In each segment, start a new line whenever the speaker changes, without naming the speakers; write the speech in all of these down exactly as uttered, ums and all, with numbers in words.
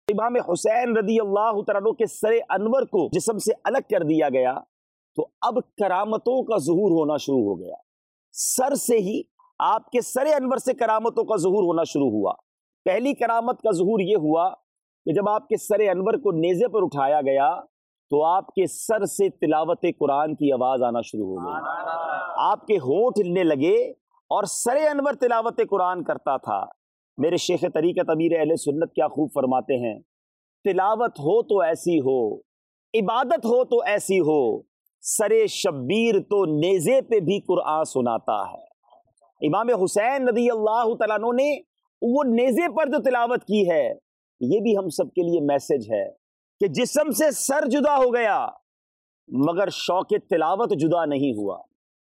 امام حسین رضی اللہ تعالیٰ عنہ کے سر انور کو جسم سے الگ کر دیا گیا تو اب کرامتوں کا ظہور ہونا شروع ہو گیا. سر سے ہی آپ کے سر انور سے کرامتوں کا ظہور ہونا شروع ہوا. پہلی کرامت کا ظہور یہ ہوا کہ جب آپ کے سر انور کو نیزے پر اٹھایا گیا تو آپ کے سر سے تلاوت قرآن کی آواز آنا شروع ہو گئی. آپ کے ہونٹ ہلنے لگے اور سر انور تلاوت قرآن کرتا تھا. میرے شیخ طریقت امیر اہل سنت کیا خوب فرماتے ہیں، تلاوت ہو تو ایسی ہو، عبادت ہو تو ایسی ہو، سر شبیر تو نیزے پہ بھی قرآن سناتا ہے. امام حسین رضی اللہ تعالیٰ عنہ نے وہ نیزے پر جو تلاوت کی ہے، یہ بھی ہم سب کے لیے میسج ہے کہ جسم سے سر جدا ہو گیا مگر شوق تلاوت جدا نہیں ہوا.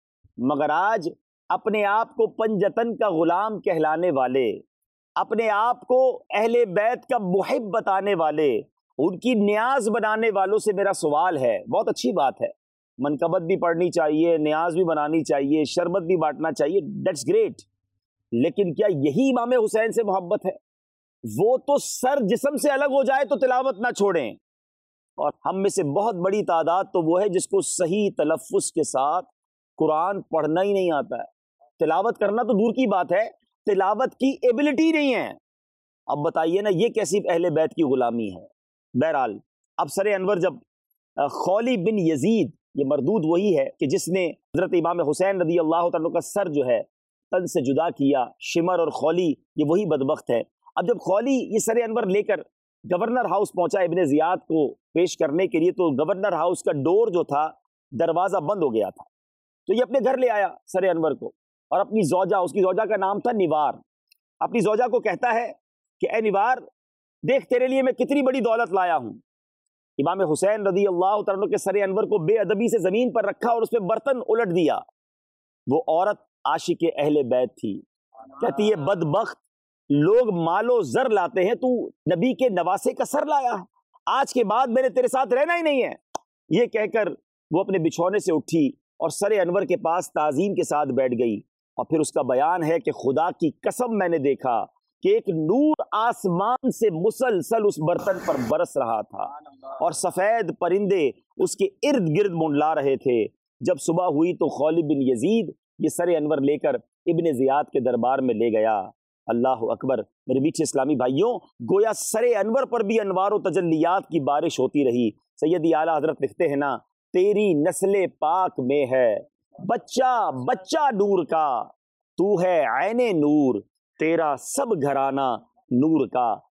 مگر آج اپنے آپ کو پنجتن کا غلام کہلانے والے، اپنے آپ کو اہل بیت کا محب بتانے والے، ان کی نیاز بنانے والوں سے میرا سوال ہے. بہت اچھی بات ہے، منقبت بھی پڑھنی چاہیے، نیاز بھی بنانی چاہیے، شربت بھی بانٹنا چاہیے، دیٹس گریٹ. لیکن کیا یہی امام حسین سے محبت ہے؟ وہ تو سر جسم سے الگ ہو جائے تو تلاوت نہ چھوڑیں. اور ہم میں سے بہت بڑی تعداد تو وہ ہے جس کو صحیح تلفظ کے ساتھ قرآن پڑھنا ہی نہیں آتا ہے. تلاوت کرنا تو دور کی بات ہے، تلاوت کی ایبلٹی نہیں ہے. اب بتائیے نا، یہ کیسی اہل بیت کی غلامی ہے. بہرحال اب سر انور جب خولی بن یزید، یہ مردود وہی ہے کہ جس نے حضرت امام حسین رضی اللہ تعالیٰ کا سر جو ہے تن سے جدا کیا. شمر اور خولی یہ وہی بدبخت ہے. اب جب خولی یہ سر انور لے کر گورنر ہاؤس پہنچا ابن زیاد کو پیش کرنے کے لیے، تو گورنر ہاؤس کا ڈور جو تھا، دروازہ بند ہو گیا تھا. تو یہ اپنے گھر لے آیا سر انور کو، اور اپنی زوجہ، اس کی زوجہ کا نام تھا نیوار، اپنی زوجہ کو کہتا ہے کہ اے نیوار، دیکھ تیرے لیے میں کتنی بڑی دولت لایا ہوں. امام حسین رضی اللہ تعالیٰ کے سر انور کو بے ادبی سے زمین پر رکھا اور اس پہ برتن الٹ دیا. وہ عورت عاشق اہل بیت تھی. کہتی ہے بدبخت، لوگ مال و زر لاتے ہیں، تو نبی کے نواسے کا سر لایا ہے. آج کے بعد میرے تیرے ساتھ رہنا ہی نہیں ہے. یہ کہہ کر وہ اپنے بچھونے سے اٹھی اور سر انور کے پاس تعظیم کے ساتھ بیٹھ گئی. اور پھر اس کا بیان ہے کہ خدا کی قسم میں نے دیکھا کہ ایک نور آسمان سے مسلسل اس برتن پر برس رہا تھا اور سفید پرندے اس کے ارد گرد منڈلا رہے تھے. جب صبح ہوئی تو خولی بن یزید یہ سر انور لے کر ابن زیاد کے دربار میں لے گیا. اللہ اکبر. میرے میٹھے اسلامی بھائیوں، گویا سر انور پر بھی انوار و تجلیات کی بارش ہوتی رہی. سیدی اعلیٰ حضرت لکھتے ہیں نا، تیری نسل پاک میں ہے بچہ بچہ نور کا، تو ہے عین نور، تیرا سب گھرانہ نور کا.